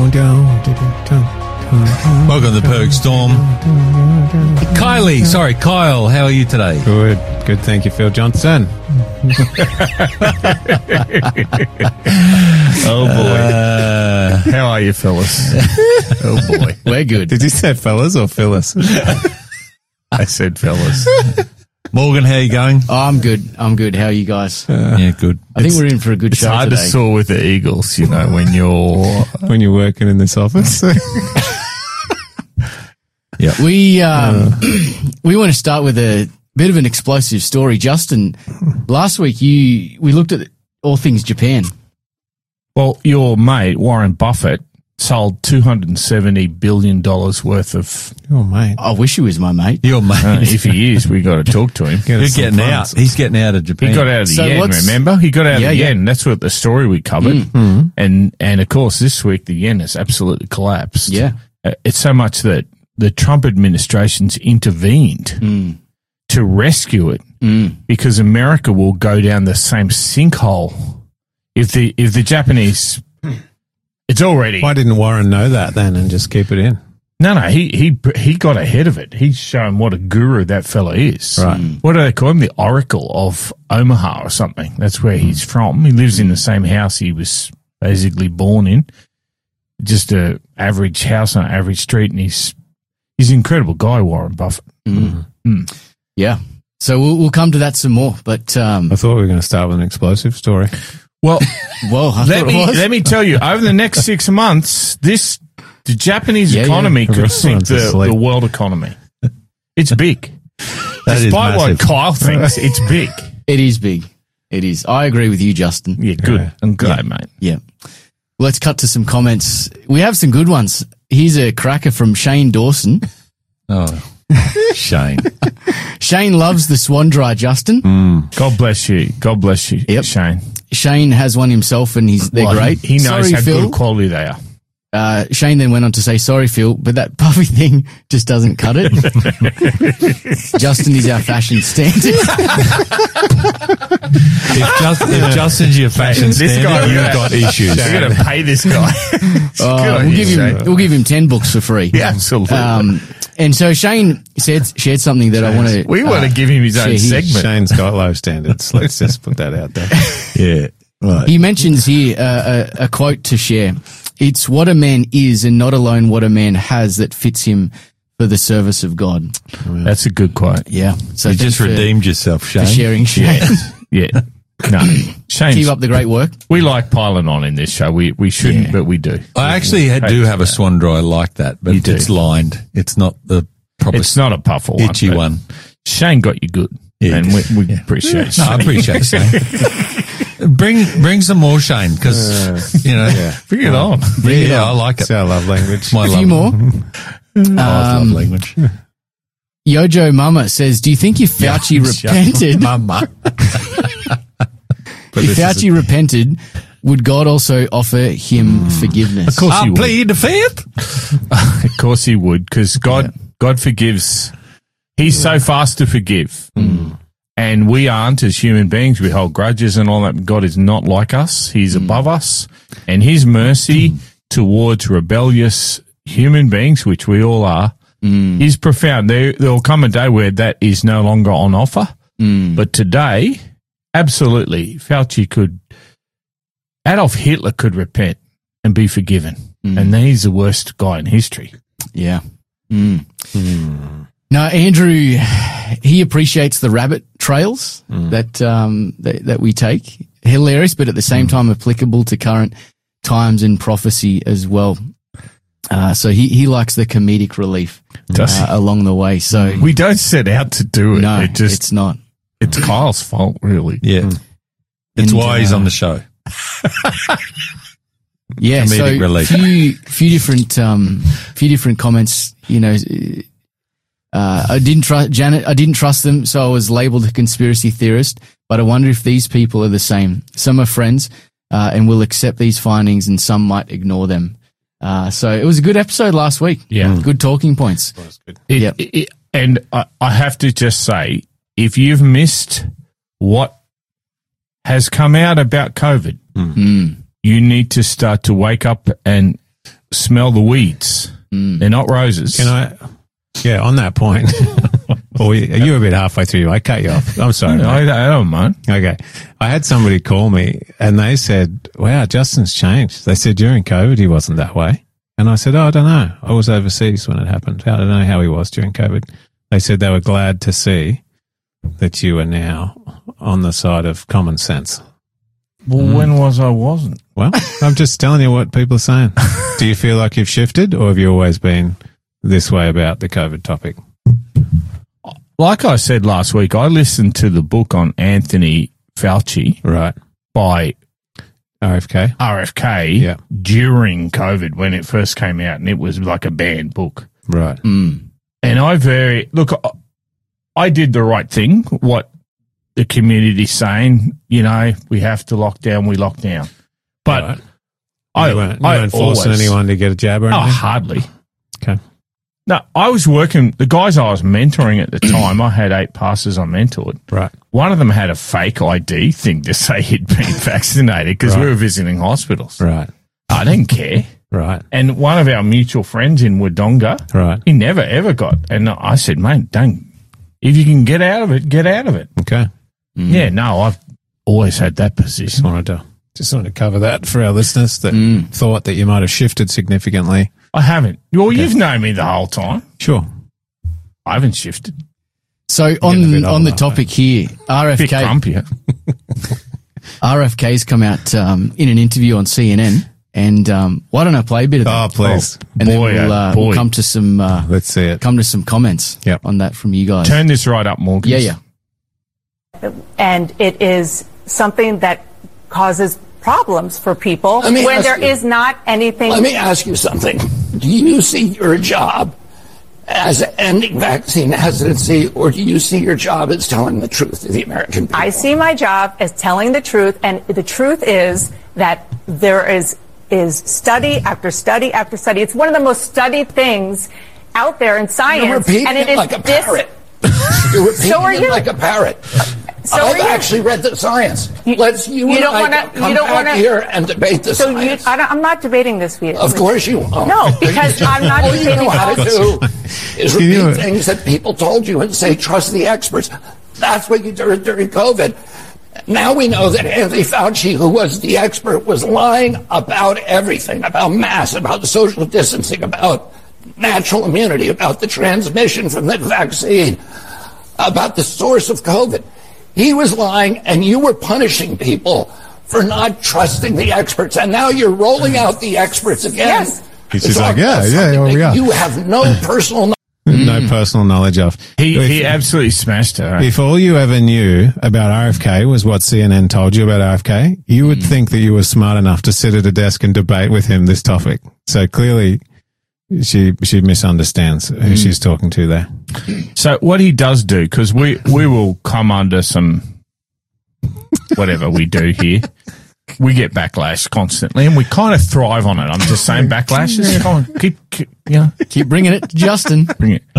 Welcome to the Perfect Storm. Kyle, how are you today? Good, thank you, Phil Johnson. Oh, boy. How are you, fellas? Oh, boy. We're good. Did you say fellas or Phyllis? I said fellas. Morgan, how are you going? Oh, I'm good. How are you guys? Yeah, good. I think we're in for a good It's show hard today. to soar with the Eagles, you know, when you're working in this office. We want to start with a bit of an explosive story. Justin, last week we looked at all things Japan. Well, your mate, Warren Buffett, sold $270 billion worth of... Oh, mate. I wish he was my mate. Your mate. if he is, we got to talk to him. You're getting out. He's getting out of Japan. He got out of the So yen, what's- remember? He got out of Yeah, the yeah. yen. That's what the story we covered. And of course, this week the yen has absolutely collapsed. Yeah. It's so much that the Trump administration's intervened to rescue it because America will go down the same sinkhole if the Japanese. It's already Why didn't Warren know that then and just keep it in? no. He got ahead of it. He's shown what a guru that fella is. Right. What do they call him? The Oracle of Omaha or something. That's where he's from. He lives in the same house he was basically born in. Just a average house on an average street, and he's an incredible guy, Warren Buffett. Yeah. So we'll come to that some more. But I thought we were going to start with an explosive story. Well, well, I thought it was. let me tell you, over the next 6 months, the Japanese economy yeah. could sink Everyone's asleep. the world economy. It's big. That is Despite what massive. Kyle thinks, it's big. It is big. It is. I agree with you, Justin. Yeah, good. Yeah. I'm glad, mate. Yeah. Let's cut to some comments. We have some good ones. Here's a cracker from Shane Dawson. Oh, Shane. Shane loves the Swan Dry, Justin. God bless you. God bless you, Yep. Shane. Shane has one himself and they're Well, great. He knows Sorry, how Phil. good quality they are. Shane then went on to say, sorry, Phil, but that puffy thing just doesn't cut it. Justin is our fashion standard. If Justin's your fashion This standard, guy- you've got issues. We're going to pay this guy. Good on you, Shane. we'll give him 10 books for free. Yeah, absolutely. And so Shane shared something that I want to. we want to give him his own share his- segment. Shane's got low standards. Let's just put that out there. Yeah. Right. He mentions here a quote to share. It's what a man is and not alone what a man has that fits him for the service of God. That's a good quote. Yeah. So You thanks just redeemed yourself, for Shane. sharing, Shane. Yeah. No. Shane, Keep up the great work. we like piling on in this show. We shouldn't, Yeah. but we do. I actually do have a swan dry like that, but You do. it's lined. It's not the proper It's not a puffer one. itchy but one. Shane got you good. Yeah, and we appreciate it. No, I appreciate Shane. Bring some more, Shane, because, you know. Bring it on. Yeah, I like It's it. our love language. My A few love, more. love language. Yojo Mama says, do you think if Fauci repented, Mama. if Fauci repented, would God also offer him forgiveness? Of course he I would. plead the fifth. Of course he would, because God forgives. He's so fast to forgive. And we aren't as human beings. We hold grudges and all that. God is not like us. He's above us. And his mercy towards rebellious human beings, which we all are, is profound. There will come a day where that is no longer on offer. But today, absolutely, Adolf Hitler could repent and be forgiven. And he's the worst guy in history. Yeah. No, Andrew, he appreciates the rabbit trails that we take. Hilarious, but at the same time applicable to current times and prophecy as well. So he likes the comedic relief along the way. So We don't set out to do it. no, It's not. Kyle's fault, really. Yeah. It's And, why he's on the show. Yeah, Comedic so relief. few different comments. You know, I didn't trust Janet. I didn't trust them, so I was labeled a conspiracy theorist. But I wonder if these people are the same. Some are friends and will accept these findings, and some might ignore them. So it was a good episode last week. Yeah. Good talking points. Yep. And I have to just say, if you've missed what has come out about COVID, you need to start to wake up and smell the weeds. They're not roses. Can I? Yeah, on that point. Or you were a bit halfway through. I cut you off. I'm sorry. I don't mind. Okay. I had somebody call me and they said, wow, Justin's changed. They said during COVID he wasn't that way. And I said, I don't know. I was overseas when it happened. I don't know how he was during COVID. They said they were glad to see that you are now on the side of common sense. Well, when was I wasn't? Well, I'm just telling you what people are saying. Do you feel like you've shifted or have you always been this way about the COVID topic? Like I said last week, I listened to the book on Anthony Fauci Right. by RFK. Yeah. during COVID when it first came out, and it was like a banned book. Right. And I did the right thing. What the community's saying, we have to lock down, we lock down. But Right. You weren't forcing anyone to get a jab or anything? hardly. Okay. No, I was working, the guys I was mentoring at the time, I had 8 pastors I mentored. Right. One of them had a fake ID thing to say he'd been vaccinated because we were visiting hospitals. Right. I didn't care. Right. And one of our mutual friends in Wodonga, Right. he never ever got. And I said, mate, if you can get out of it, get out of it. Okay. Yeah, no, I've always had that position. Just wanted to cover that for our listeners that thought that you might have shifted significantly. I haven't. Well, you've known me the whole time. Sure. I haven't shifted. So Getting a bit on the older, topic here, Bit RFK, grumpier. RFK's come out in an interview on CNN, and why don't I play a bit of that? Oh, please. And boy, then we'll come to some Let's see it. comments Yep. on that from you guys. Turn this right up, Morgan. Yeah. And it is something that causes problems for people Let me when ask there you. is not anything. Let me ask you something. Do you see your job as ending vaccine hesitancy, or do you see your job as telling the truth to the American people? I see my job as telling the truth, and the truth is that there is study after study after study. It's one of the most studied things out there in science. You're repeating and it is like a parrot. You're repeating So are it you. like a parrot. So I've are you. actually read the science. You don't and I wanna- come you don't back wanna- here and debate the So science. I'm not debating this with you. Of course you won't. No, because I'm not All you debating know how to all- do is repeat things that people told you and say, trust the experts. That's what you did during COVID. Now we know that Anthony Fauci, who was the expert, was lying about everything, about masks, about social distancing, about natural immunity, about the transmission from the vaccine, about the source of COVID. He was lying, and you were punishing people for not trusting the experts. And now you're rolling out the experts again. Yes. He's to just talk like, yeah, about yeah, something well, that yeah. You have no personal No personal knowledge of. He absolutely smashed her. If all you ever knew about RFK was what CNN told you about RFK, you would think that you were smart enough to sit at a desk and debate with him this topic. So clearly she misunderstands who she's talking to there. So what he does do, because we will come under some whatever we do here, we get backlash constantly, and we kind of thrive on it. I'm just saying backlash is kind of Keep bringing it to Justin. bring it.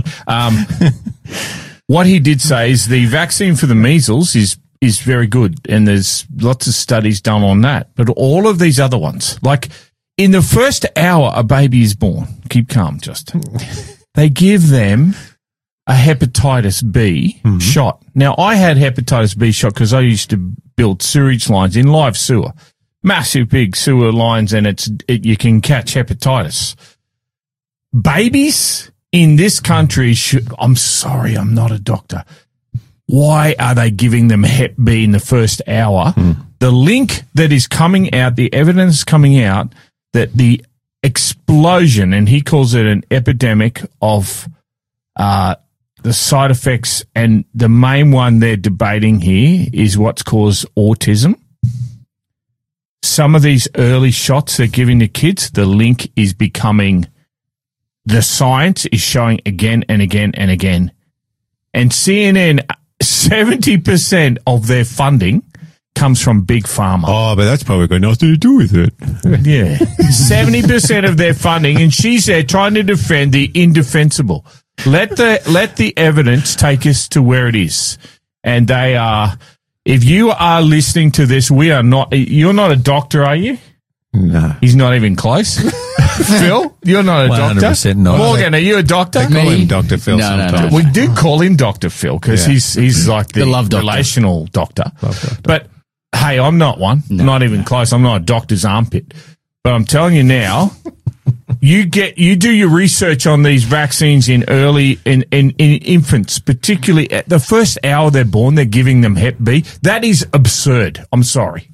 What he did say is the vaccine for the measles is very good, and there's lots of studies done on that. But all of these other ones, like in the first hour a baby is born, keep calm, Justin. They give them a hepatitis B shot. Now, I had hepatitis B shot because I used to build sewage lines in live sewer, massive big sewer lines, and you can catch hepatitis. Babies in this country I'm sorry, I'm not a doctor. Why are they giving them Hep B in the first hour? The link that is coming out, the evidence coming out that the explosion, and he calls it an epidemic of the side effects, and the main one they're debating here is what's caused autism. Some of these early shots they're giving the kids, the link is becoming, the science is showing again and again and again. And CNN, 70% of their funding comes from Big Pharma. Oh, but that's probably got nothing to do with it. Yeah. 70% of their funding, and she's there trying to defend the indefensible. Let the evidence take us to where it is. And they are, if you are listening to this, you're not a doctor, are you? No. He's not even close. Phil, you're not a doctor. 100% not. Morgan, are you a doctor? They call him Dr. Phil No, no, sometimes. no. We do call him Dr. Phil because Yeah. he's like the love doctor. relational doctor. Love doctor. But hey, I'm not one. Not even close. I'm not a doctor's armpit. But I'm telling you now, you do your research on these vaccines in infants, particularly at the first hour they're born, they're giving them Hep B. That is absurd. I'm sorry.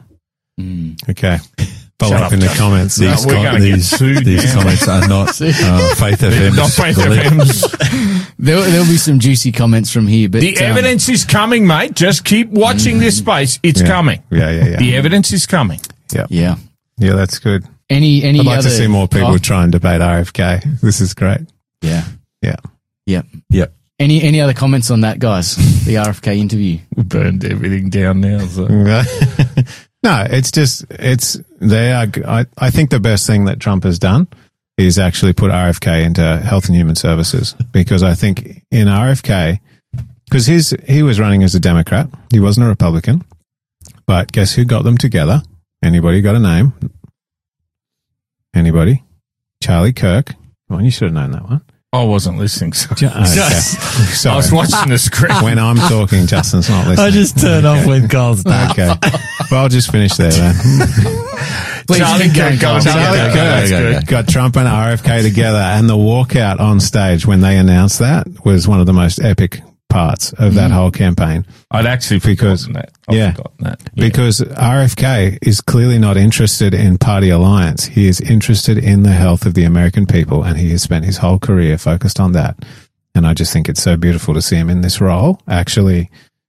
Okay. Follow Shut up up, in the Justin. comments. No, we're gonna get sued These now. comments are not Faith FM's. Not Faith belief. FM's. There'll be some juicy comments from here, but The evidence is coming, mate. Just keep watching this space. It's Yeah. coming. Yeah. The evidence is coming. Yeah. Yeah, that's good. Any I'd like other, to see more people Oh, try and debate RFK. This is great. yeah. Yeah. Yep. Yep. Any other comments on that, guys? The RFK interview. We burned everything down now. So. No, it's just, I think the best thing that Trump has done is actually put RFK into Health and Human Services, because I think in RFK, because he was running as a Democrat, he wasn't a Republican, but guess who got them together? Anybody got a name? Anybody? Charlie Kirk. Come on, you should have known that one. I wasn't listening. So. Okay. I was watching the screen. When I'm talking, Justin's not listening. I just turned off with Carl's dad. Okay. Well, I'll just finish there then. Please Charlie keep going, Kirk Carl. goes Charlie Yeah, Kirk that's good. got Trump and RFK together, and the walkout on stage when they announced that was one of the most epic parts of that whole campaign. I'd actually forgotten that. I've forgotten that. Yeah. Because RFK is clearly not interested in party alliance. He is interested in the health of the American people, and he has spent his whole career focused on that. And I just think it's so beautiful to see him in this role, actually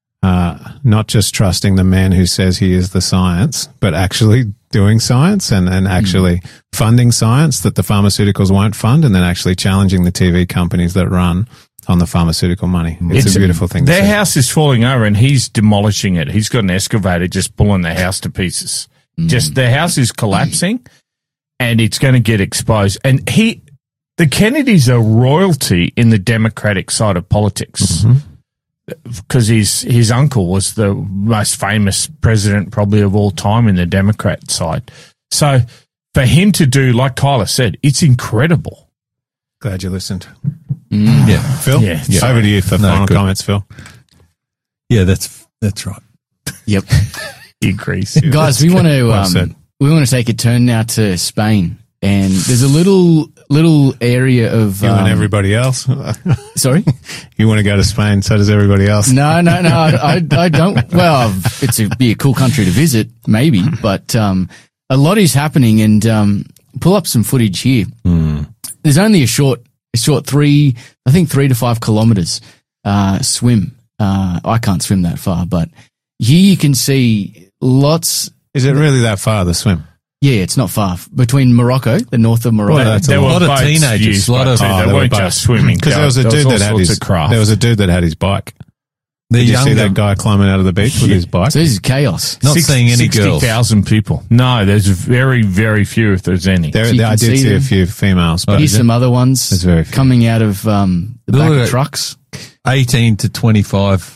not just trusting the man who says he is the science, but actually doing science and actually funding science that the pharmaceuticals won't fund, and then actually challenging the TV companies that run on the pharmaceutical money. It's a beautiful thing to Their see. house is falling over and he's demolishing it. He's got an excavator just pulling the house to pieces. Just their house is collapsing and it's going to get exposed. And the Kennedys are royalty in the Democratic side of politics. Because his uncle was the most famous president probably of all time in the Democrat side. So for him to do, like Kyla said, it's incredible. Glad you listened. Yeah. Phil? Yeah. Over to you for final good. comments, Phil. Yeah, that's right. Yep. Increase. Guys, we want Well said. to we want to take a turn now to Spain, and there's a little area of You and everybody else. sorry. You want to go to Spain, so does everybody else. No, I don't. Well, be a cool country to visit, maybe, but a lot is happening, and pull up some footage here. There's only a short 3 to 5 kilometers swim. I can't swim that far, but here you can see lots. Is it really that far, the swim? Yeah, it's not far between Morocco, the north of Morocco. Well, that's There a were lot of boats teenagers, used, lot but of- they there were weren't boats. just swimming. Because there was a all dude that had sorts his of craft. there was a dude that had his bike. The Did you see younger, that guy climbing out of the beach with his bike? So this is chaos. not seeing any girls. 60,000 people. No, there's very, very few if there's any. There, So you I can did see see a them. few females, but Here's some other ones There's very few. coming out of the back Look of at- trucks. 18 to 25.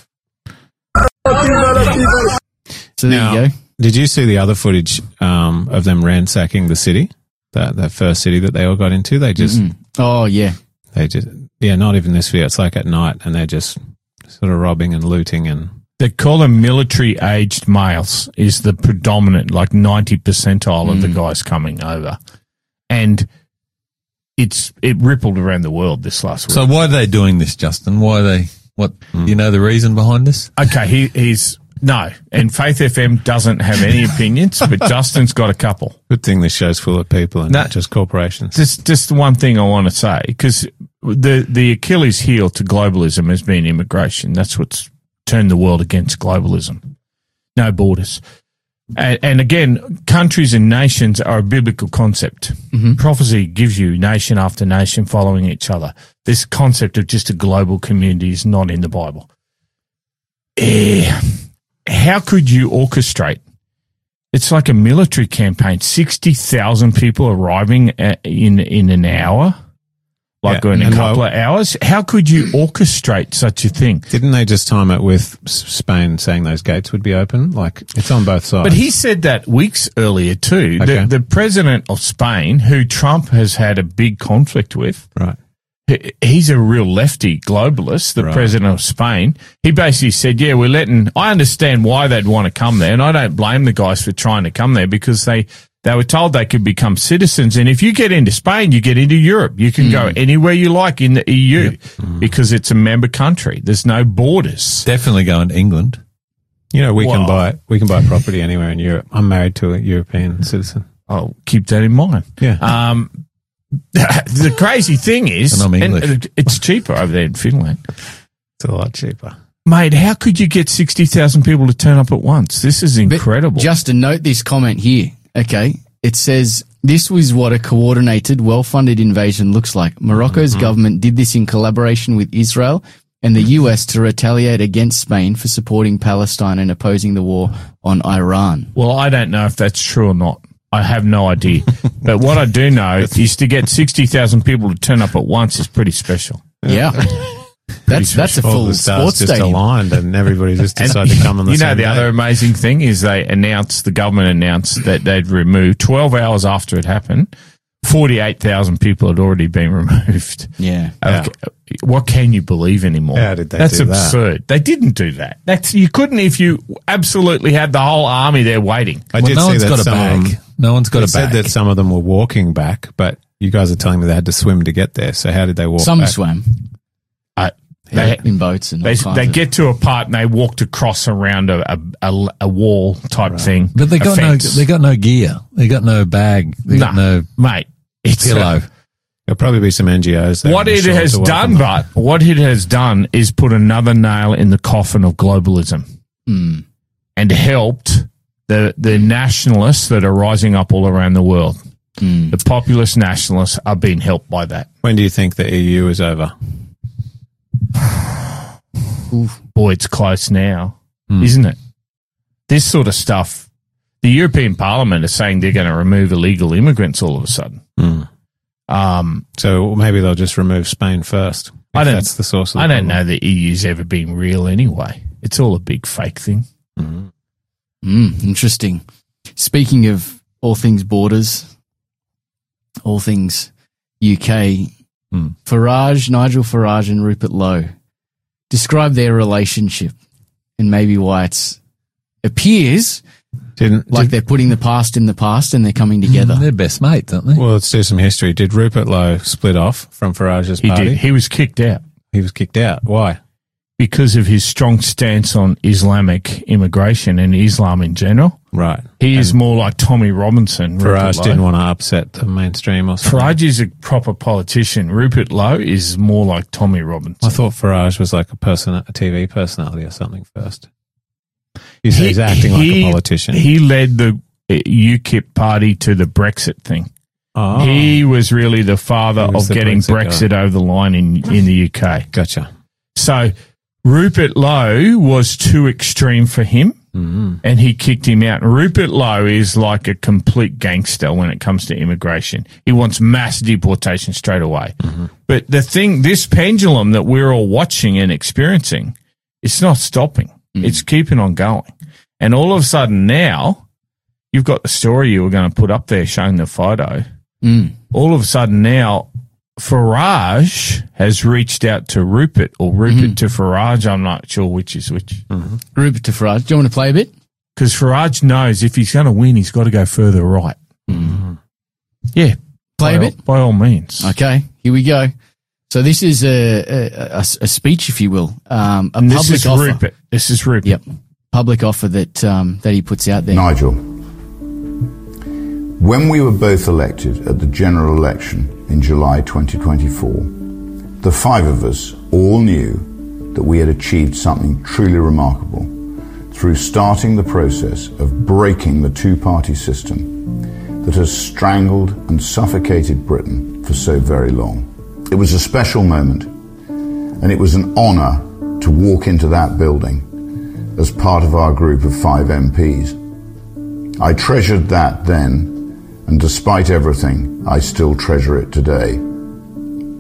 So there Now, you go. did you see the other footage of them ransacking the city? That first city that they all got into? They just Oh yeah. not even this video. It's like at night, and they're just sort of robbing and looting and. They call them military-aged males is the predominant, like 90 percentile of the guys coming over. And it rippled around the world this last week. So why are they doing this, Justin? Why are they, do you know the reason behind this? Okay, he's no, and Faith FM doesn't have any opinions, but Justin's got a couple. Good thing this show's full of people and No. not just corporations. Just one thing I want to say, because the Achilles heel to globalism has been immigration. That's what's turned the world against globalism. No borders. And again, countries and nations are a biblical concept. Prophecy gives you nation after nation following each other. This concept of just a global community is not in the Bible. How could you orchestrate? It's like a military campaign. 60,000 people arriving in an hour. like Yeah, in a and couple of hours. How could you orchestrate such a thing? Didn't they just time it with Spain saying those gates would be open? Like, it's on both sides. But he said that weeks earlier too. Okay. The president of Spain, who Trump has had a big conflict with, Right. he's a real lefty globalist, the Right. president of Spain. He basically said, yeah, I understand why they'd want to come there, and I don't blame the guys for trying to come there because they were told they could become citizens. And if you get into Spain, you get into Europe. You can go anywhere you like in the EU because it's a member country. There's no borders. Definitely going to England. You know, we can Wow. buy property anywhere in Europe. I'm married to a European citizen. I'll keep that in mind. Yeah. The crazy thing is, And I'm English. and it's cheaper over there in Finland. It's a lot cheaper. Mate, how could you get 60,000 people to turn up at once? This is But incredible. Just to note this comment here, okay? It says, this was what a coordinated, well-funded invasion looks like. Morocco's government did this in collaboration with Israel and the US to retaliate against Spain for supporting Palestine and opposing the war on Iran. Well, I don't know if that's true or not. I have no idea. But what I do know is to get 60,000 people to turn up at once is pretty special. Yeah. That's a All full the stars sports just stadium. aligned and everybody just decided to come on the You know, same the day. other amazing thing is the government announced that they'd removed 12 hours after it happened, 48,000 people had already been removed. Yeah. Okay. What can you believe anymore? How did they That's do that? absurd. They didn't do that. You couldn't if you absolutely had the whole army there waiting. I Well, did no see one's that got a some of bag. them, No one's got it a bag. said that some of them were walking back, but you guys are telling me they had to swim to get there. So how did they walk Some back? swam They, in boats and all they kinds of- get to a part and they walked across around a wall type thing. But they a got fence. they got no gear. They got no bag. They got no mate. It's pillow. There'll probably be some NGOs there. What I'm it sure, has to welcome done, them. but what it has done is put another nail in the coffin of globalism and helped the nationalists that are rising up all around the world. The populist nationalists are being helped by that. When do you think the EU is over? Boy, it's close now, isn't it? This sort of stuff. The European Parliament is saying they're going to remove illegal immigrants all of a sudden. So maybe they'll just remove Spain first. I don't- That's the source of the I don't problem. know the EU's ever been real anyway. It's all a big fake thing. Interesting. Speaking of all things borders, all things UK, Nigel Farage and Rupert Lowe, describe their relationship and maybe why it appears like they're putting the past in the past and they're coming together. They're best mates, aren't they? Well, let's do some history. Did Rupert Lowe split off from Farage's He party? did. He was kicked out He was kicked out. Why? because of his strong stance on Islamic immigration and Islam in general. Right. He is more like Tommy Robinson. Rupert Farage Lowe. didn't want to upset the mainstream or something. Farage is a proper politician. Rupert Lowe is more like Tommy Robinson. I thought Farage was like a TV personality or something first. He's acting like a politician. He led the UKIP party to the Brexit thing. Oh, He was really the father He was of the getting Brexit Brexit over the line in the UK. gotcha. So Rupert Lowe was too extreme for him, and he kicked him out. And Rupert Lowe is like a complete gangster when it comes to immigration. He wants mass deportation straight away. But this pendulum that we're all watching and experiencing, it's not stopping. It's keeping on going. And all of a sudden now, you've got the story you were going to put up there showing the photo. All of a sudden now, Farage has reached out to Rupert or Rupert to Farage. I'm not sure which is which. Rupert to Farage. Do you want to play a bit? Because Farage knows if he's going to win, he's got to go further right. Yeah. Play a bit? By all means. Okay, here we go. So this is a speech, if you will, a And this public is offer. Rupert. This is Rupert. Yep, public offer that he puts out there. Nigel, when we were both elected at the general election in July 2024, the five of us all knew that we had achieved something truly remarkable through starting the process of breaking the two-party system that has strangled and suffocated Britain for so very long. It was a special moment, and it was an honour to walk into that building as part of our group of 5 MPs. I treasured that then, and despite everything, I still treasure it today.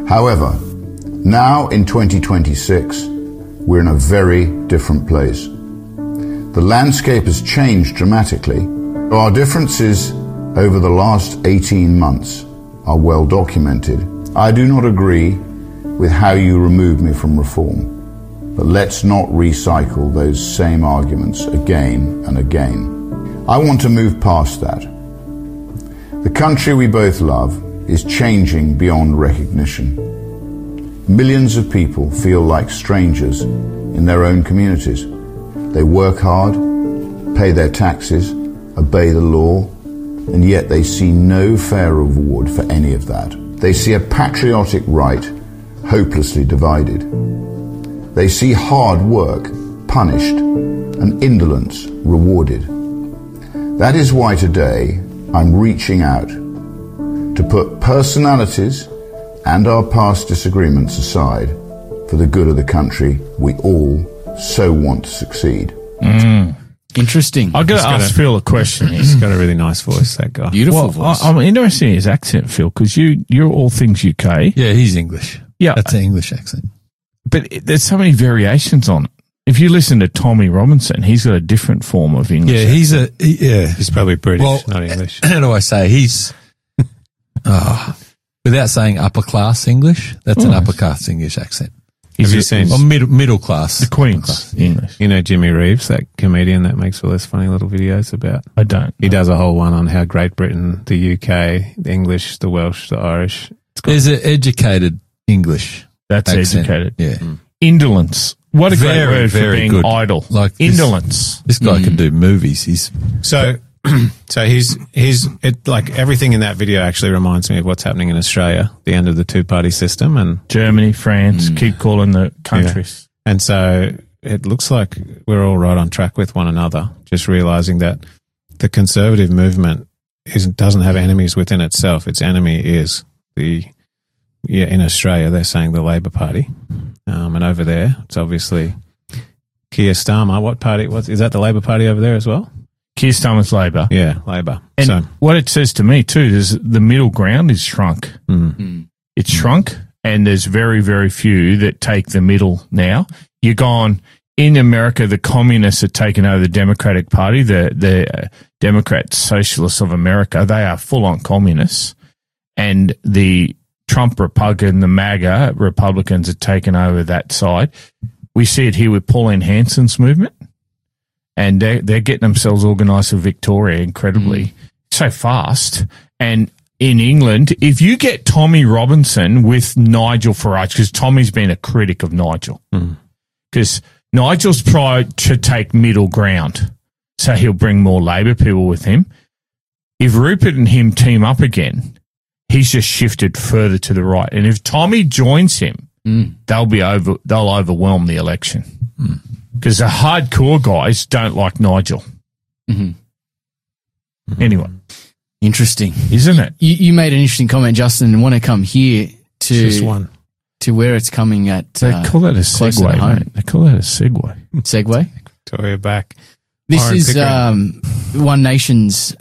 However, now in 2026, we're in a very different place. The landscape has changed dramatically. Our differences over the last 18 months are well documented. I do not agree with how you removed me from reform, but let's not recycle those same arguments again and again. I want to move past that. The country we both love is changing beyond recognition. Millions of people feel like strangers in their own communities. They work hard, pay their taxes, obey the law, and yet they see no fair reward for any of that. They see a patriotic right hopelessly divided. They see hard work punished and indolence rewarded. That is why today I'm reaching out to put personalities and our past disagreements aside for the good of the country we all so want to succeed. Interesting. I've got to ask Phil a question. He's got a really nice voice, that guy. Beautiful voice. I'm interested in his accent, Phil, because you're all things UK. Yeah, he's English. Yeah. That's an English accent. But there's so many variations on it. If you listen to Tommy Robinson, he's got a different form of English. Yeah, He's probably British, well, not English. How do I say? He's, without saying upper class English, that's an upper class English accent. Have you seen Or middle class. The Queen's English. You know Jimmy Reeves, that comedian that makes all those funny little videos about? I don't. He does a whole one on how Great Britain, the UK, the English, the Welsh, the Irish. There's an educated English. That's accent. educated. Yeah. Indolence. What a great Very, word for very being good. idle. Like this- indolence. This guy can do movies. He's So he's like everything in that video actually reminds me of what's happening in Australia, the end of the two-party system, and Germany, France, keep calling the countries. And so it looks like we're all right on track with one another, just realizing that the conservative movement doesn't have enemies within itself. Its enemy is in Australia, they're saying the Labor Party. And over there, it's obviously Keir Starmer. What party? Is that the Labor Party over there as well? Keir Starmer's Labor. Yeah, Labor. And So what it says to me too is the middle ground is shrunk. It's shrunk, and there's very, very few that take the middle now. You're gone in America. The communists have taken over the Democratic Party, the Democrat Socialists of America. They are full on communists, and the Trump Republican, the MAGA Republicans have taken over that side. We see it here with Pauline Hanson's movement. And they're getting themselves organised for Victoria incredibly so fast. And in England, if you get Tommy Robinson with Nigel Farage, because Tommy's been a critic of Nigel, because Nigel's tried to take middle ground, so he'll bring more Labor people with him. If Rupert and him team up again, he's just shifted further to the right. And if Tommy joins him, they'll overwhelm the election. Because the hardcore guys don't like Nigel. Anyway. Interesting. Isn't it? You made an interesting comment, Justin, and want to come here just one. to where it's coming at. They call that a closer to segue, home. mate. They call that a segue. Segue. Victoria back. This Warren is Pickering. One Nation's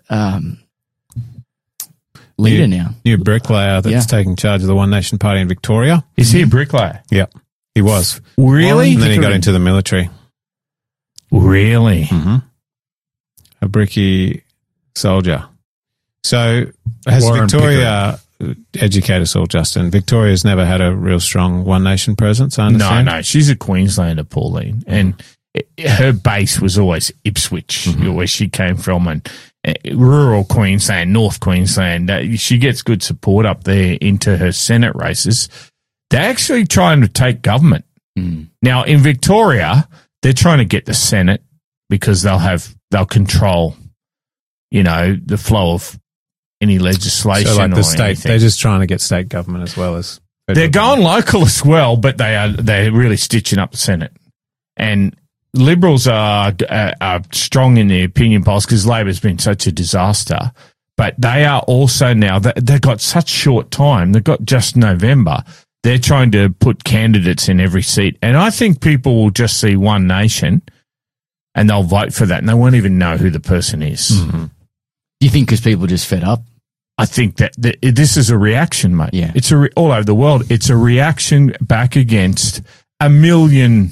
leader now. New bricklayer that's taking charge of the One Nation Party in Victoria. Is he a bricklayer? Yeah, he was. Really? And then he got into the military. Really? A bricky soldier. So has Warren Victoria, educate us all, Justin, Victoria's never had a real strong One Nation presence, I No, understand? no. She's a Queenslander, Pauline. And her base was always Ipswich, where she came from, and rural Queensland, North Queensland. She gets good support up there into her Senate races. They're actually trying to take government. Now, in Victoria, they're trying to get the Senate because they'll control, the flow of any legislation. So like or the state, anything. they're just trying to get state government as well as federal They're going government. local as well, but they're really stitching up the Senate. And Liberals are strong in the opinion polls because Labor's been such a disaster. But they are also now, they've got such short time. They've got just November. They're trying to put candidates in every seat. And I think people will just see One Nation and they'll vote for that and they won't even know who the person is. Do you think because people are just fed up? I think that this is a reaction, mate. Yeah. It's all over the world. It's a reaction back against a million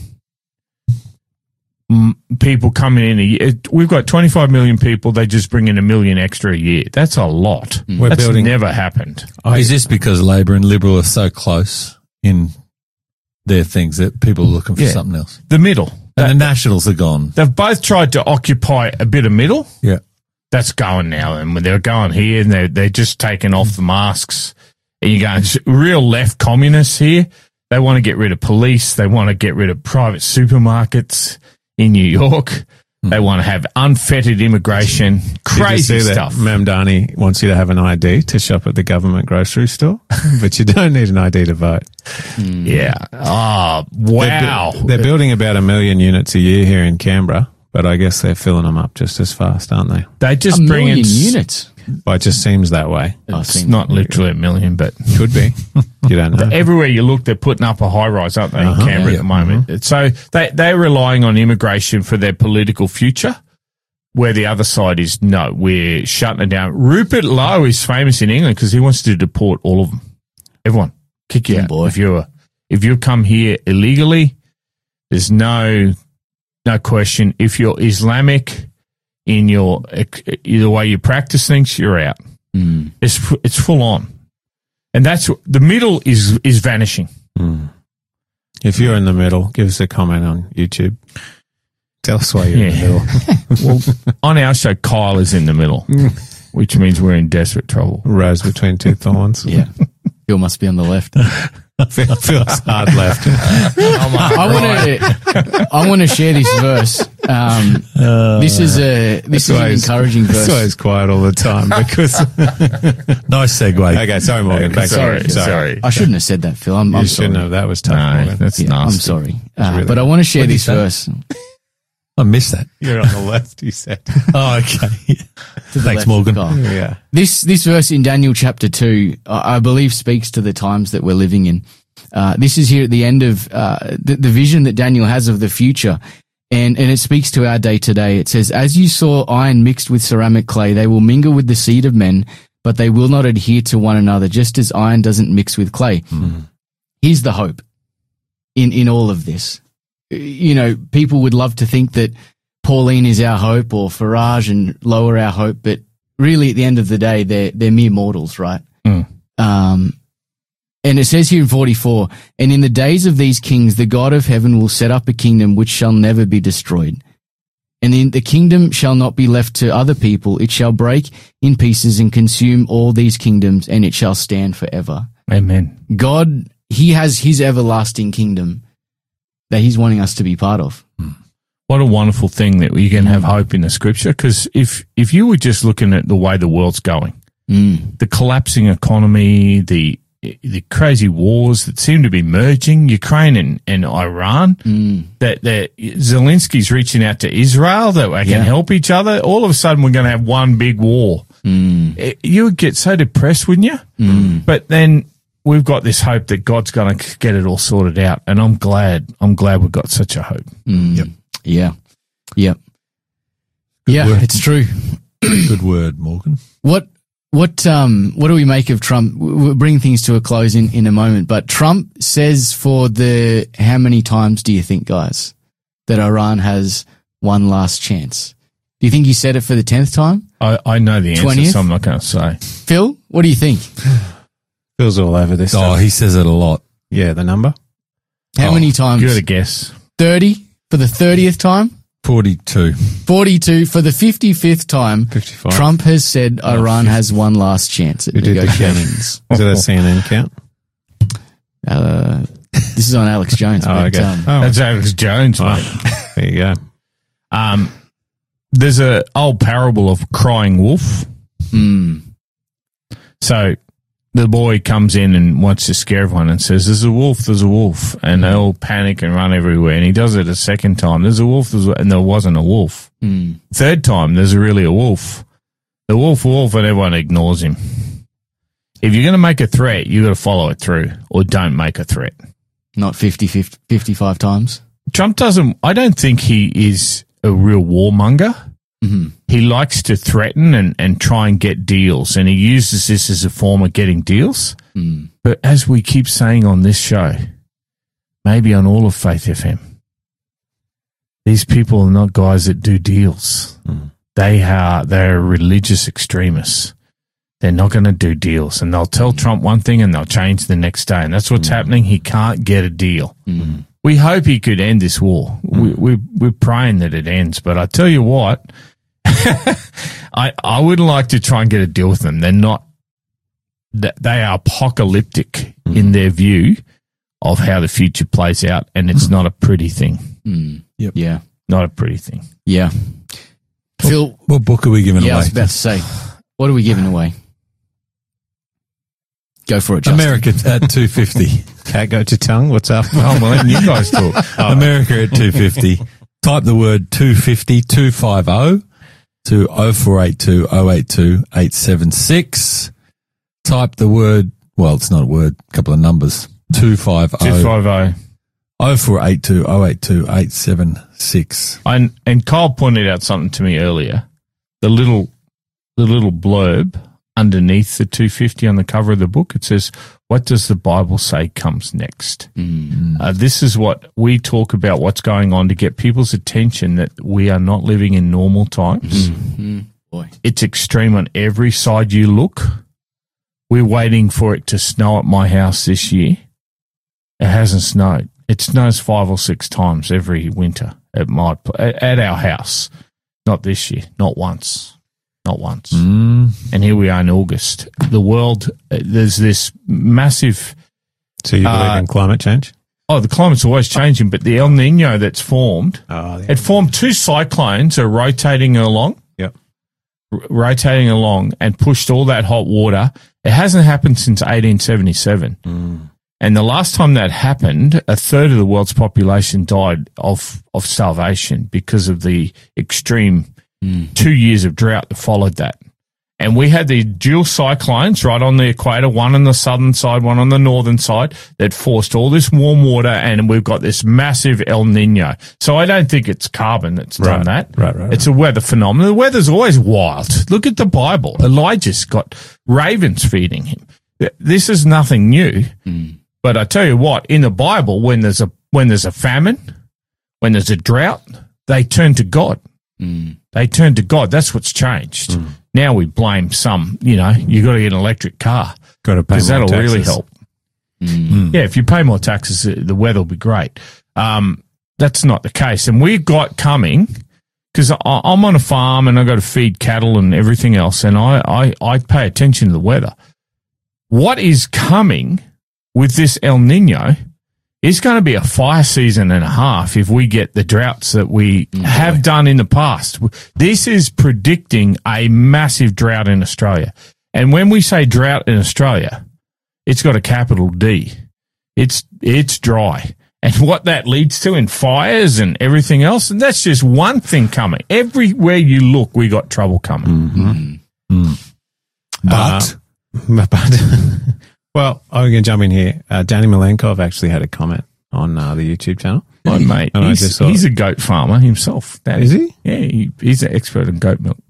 people coming in a year. We've got 25 million people. They just bring in a million extra a year. That's a lot. We're That's building- never happened. Is this because Labor and Liberal are so close in their things that people are looking for Yeah. something else? The middle. And the Nationals are gone. They've both tried to occupy a bit of middle. Yeah. That's going now. And when they're going here and they're just taking off the masks. And you're going, real left communists here. They want to get rid of police. They want to get rid of private supermarkets in New York. They want to have unfettered immigration. Crazy Did you see stuff. that Mamdani wants you to have an ID to shop at the government grocery store, but you don't need an ID to vote. Yeah. Oh, wow. They're building about 1 million units a year here in Canberra, but I guess they're filling them up just as fast, aren't they? They just A bring in. million units. Well, it just seems that way. It's not literally 1 million, but Could be. You don't know. everywhere you look, they're putting up a high rise, aren't they, in Canberra Yeah. at the moment? So they're relying on immigration for their political future, where the other side is, no, we're shutting it down. Rupert Lowe is famous in England because he wants to deport all of them. Everyone. Kick you Yeah, out. boy. If you come here illegally, there's no question. If you're Islamic in the way you practice things, you're out. It's full on. And that's the middle is vanishing. If you're in the middle, give us a comment on YouTube. Tell us why you're in the middle. Well, on our show, Kyle is in the middle, which means we're in desperate trouble. Rose between two thorns. Yeah. Phil must be on the left. Feels hard left. I want to share this verse. This is an encouraging That's why verse. he's quiet all the time because. Nice segue. Okay, sorry, Morgan. Back to you. Sorry. I shouldn't have said that, Phil. I'm You sorry. shouldn't have. That was tough, No, Morgan. that's Yeah, nasty. I'm sorry. really But I want to share What'd you this say? verse. I missed that. You're on the left, he said. Oh, okay. To the Thanks, left of Morgan. Kyle. Yeah. This verse in Daniel chapter 2, I believe speaks to the times that we're living in. This is here at the end of the vision that Daniel has of the future. And it speaks to our day today. It says, as you saw iron mixed with ceramic clay, they will mingle with the seed of men, but they will not adhere to one another, just as iron doesn't mix with clay. Here's the hope in all of this. You know, people would love to think that Pauline is our hope or Farage and lower our hope, but really at the end of the day, they're mere mortals, right? And it says here in 44, and in the days of these kings, the God of heaven will set up a kingdom which shall never be destroyed. And in the kingdom shall not be left to other people. It shall break in pieces and consume all these kingdoms, and it shall stand forever. Amen. God, he has his everlasting kingdom that he's wanting us to be part of. What a wonderful thing that you can have hope in the scripture. Because if you were just looking at the way the world's going, the collapsing economy, the crazy wars that seem to be merging, Ukraine and Iran, that Zelensky's reaching out to Israel that they can help each other. All of a sudden, we're going to have one big war. You would get so depressed, wouldn't you? But then we've got this hope that God's going to get it all sorted out, and I'm glad we've got such a hope. Yeah. Yeah. Yeah, word. it's true. Good word, Morgan. What do we make of Trump? We'll bring things to a close in a moment, but Trump says for how many times do you think, guys, that Iran has one last chance? Do you think he said it for the 10th time? I know the answer, 20th? so I'm not going to say. Phil, what do you think? Feels all over this Oh, stuff. he says it a lot. Yeah, the number? How many times? You got to guess. 30 for the 30th time? 42. 42 for the 55th time. 55. Trump has said Iran has one last chance at Who did the negotiations. Is it a CNN count? This is on Alex Jones. Oh, but, okay. That's Alex Jones, mate. There you go. There's a old parable of crying wolf. So the boy comes in and wants to scare everyone and says, there's a wolf, and they all panic and run everywhere. And he does it a second time. There's a wolf, and there wasn't a wolf. Third time, there's really a wolf. The wolf, and everyone ignores him. If you're going to make a threat, you got to follow it through, or don't make a threat. Not 55 times. Trump I don't think he is a real warmonger. He likes to threaten and try and get deals, and he uses this as a form of getting deals. But as we keep saying on this show, maybe on all of Faith FM, these people are not guys that do deals. They're religious extremists. They're not going to do deals, and they'll tell Trump one thing and they'll change the next day, and that's what's happening. He can't get a deal. We hope he could end this war. We're praying that it ends, but I tell you what, I wouldn't like to try and get a deal with them. They're not. They are apocalyptic in their view of how the future plays out, and it's not a pretty thing. Yep. Yeah. Not a pretty thing. Yeah. Phil, What book are we giving away? I was about to say, what are we giving away? Go for it, Justin. America at 250. Cat got your tongue? What's up? Oh, I'm letting you guys talk. America at 250. Type the word 250 250 to 0482 082 876. Type the word, well, it's not a word, a couple of numbers. 250 250. 0482 082 876. And Kyle pointed out something to me earlier. The little blurb underneath the 250 on the cover of the book, it says, "What does the Bible say comes next?" This is what we talk about, what's going on to get people's attention that we are not living in normal times. Boy. It's extreme on every side you look. We're waiting for it to snow at my house this year. It hasn't snowed. It snows 5 or 6 times every winter at our house. Not this year. Not once. Not once. And here we are in August. The world, there's this massive... So you believe in climate change? Oh, the climate's always changing, but the El Nino that's formed, it formed 2 cyclones are rotating along. Yep. Rotating along and pushed all that hot water. It hasn't happened since 1877. And the last time that happened, a third of the world's population died of starvation because of the extreme 2 years of drought that followed that. And we had the dual cyclones right on the equator, one on the southern side, one on the northern side, that forced all this warm water, and we've got this massive El Nino. So I don't think it's carbon that's done that. Right. It's a weather phenomenon. The weather's always wild. Look at the Bible. Elijah's got ravens feeding him. This is nothing new. But I tell you what, in the Bible, when there's a famine, when there's a drought, they turn to God. They turn to God. That's what's changed. Now we blame some, you got to get an electric car. Got to pay more because that'll taxes. really help. Yeah, if you pay more taxes, the weather will be great. That's not the case. And we've got coming, because I'm on a farm and I've got to feed cattle and everything else, and I pay attention to the weather. What is coming with this El Nino is going to be a fire season and a half if we get the droughts that we have done in the past. This is predicting a massive drought in Australia. And when we say drought in Australia, it's got a capital D. It's dry. And what that leads to in fires and everything else, and that's just one thing coming. Everywhere you look, we got trouble coming. But well, I'm going to jump in here. Danny Malenkov actually had a comment on the YouTube channel. My mate, And I just thought- he's a goat farmer himself. Danny. Is he? Yeah, he's an expert in goat milk.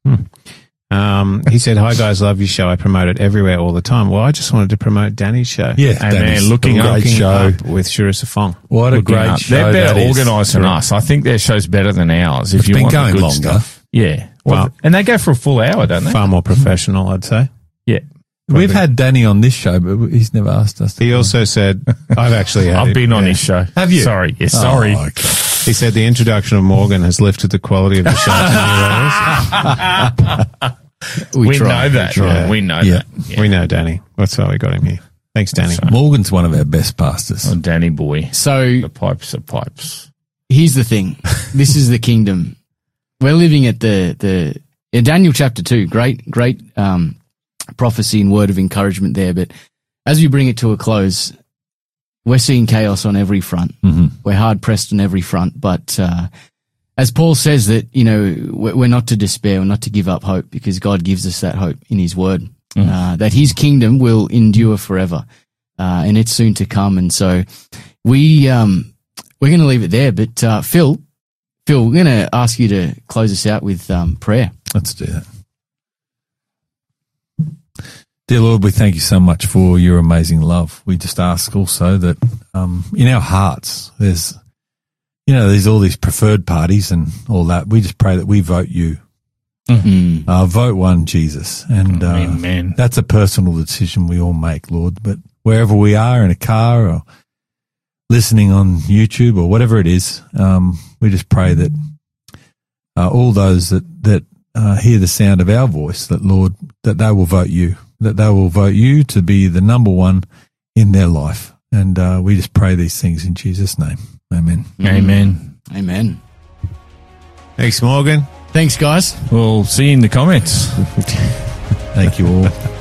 He said, "Hi guys, love your show. I promote it everywhere all the time." Well, I just wanted to promote Danny's show. yeah, And Danny's man, looking a great show. Up with Shira Safong. What a Looking great up. show. They're better that is. organised than us. I think their show's better than ours. If It's you been want the going good longer. stuff. Yeah. Well- And they go for a full hour, don't they? Far more professional, I'd say. Yeah. We've had Danny on this show, but he's never asked us to. He also said, I've actually had I've been on his show. Have you? Sorry. Yeah, sorry. Oh, okay. He said the introduction of Morgan has lifted the quality of the show to new levels. We know that. try. We know Yeah. that. Yeah. We know Danny. That's why we got him here. Thanks, Danny. Morgan's one of our best pastors. Oh, Danny boy. So The pipes are pipes. here's the thing. This is the kingdom. We're living at the Daniel chapter 2. Great prophecy and word of encouragement there. But as we bring it to a close, we're seeing chaos on every front. We're hard pressed on every front. But as Paul says that, we're not to despair, we're not to give up hope, because God gives us that hope in his word, that his kingdom will endure forever. And it's soon to come. And so we're going to leave it there. But Phil, Phil, we're going to ask you to close us out with prayer. Let's do that. Dear Lord, we thank you so much for your amazing love. We just ask also that in our hearts, there's all these preferred parties and all that. We just pray that we vote you. Mm-hmm. Vote one, Jesus. And Amen. That's a personal decision we all make, Lord. But wherever we are, in a car or listening on YouTube or whatever it is, we just pray that all those that hear the sound of our voice, that, Lord, that they will vote you, that they will vote you to be the number one in their life. And we just pray these things in Jesus' name. Amen. Amen. Amen. Thanks, Morgan. Thanks, guys. We'll see you in the comments. Thank you all.